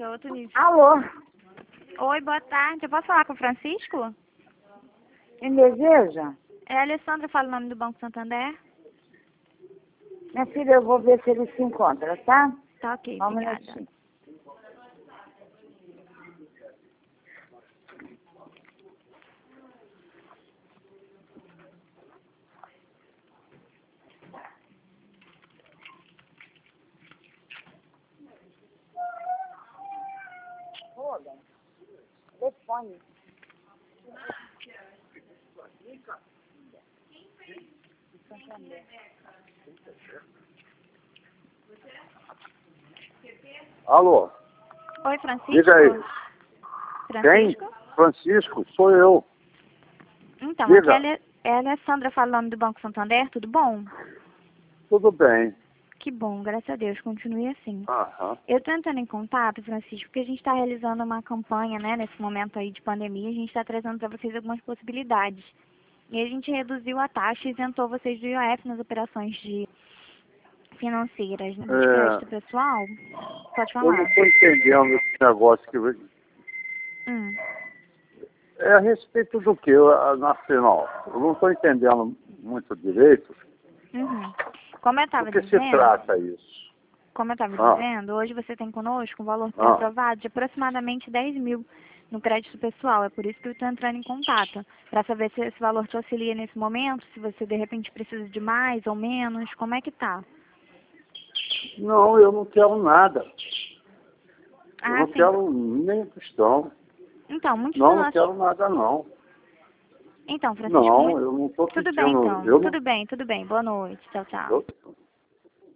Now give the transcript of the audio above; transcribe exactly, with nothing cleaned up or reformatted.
é outro nível. Alô, Oi, boa tarde. Eu posso falar com o Francisco? quem deseja? É a Alessandra, fala o nome do Banco Santander. Minha filha, eu vou ver se ele se encontra, tá? Tá ok, Só um obrigada. minutinho. Olha, telefone. Alô, Oi, Francisco? diga aí. Quem? Francisco? Francisco, sou eu. Então, Diga. aqui é a Ale- é a Alessandra, fala o nome do Banco Santander, tudo bom? Tudo bem. Que bom, graças a Deus, continue assim. Aham. Eu estou entrando em contato, Francisco, porque a gente está realizando uma campanha, né, nesse momento aí de pandemia, a gente está trazendo para vocês algumas possibilidades. E a gente reduziu a taxa e isentou vocês do I O F nas operações de financeiras, né, de É, crédito pessoal. Pode eu não falar. estou entendendo esse negócio que... Hum. É a respeito do que, afinal? Eu não estou entendendo muito direito. Uhum. Como eu estava Do que se dizendo, trata isso? como eu estava Ah. dizendo, hoje você tem conosco um valor Ah. aprovado de aproximadamente dez mil no crédito pessoal. É por isso que eu estou entrando em contato, para saber se esse valor te auxilia nesse momento, se você de repente precisa de mais ou menos, como é que tá? Não, eu não quero nada. Eu Ah, não sim. quero nem questão. Então, muitos Não, dos não nossos... quero nada, não. Então, Francisco, Não, muito... eu não estou tudo pedindo... bem então. Eu não... Tudo bem, tudo bem. Boa noite. Tchau, tchau. Eu...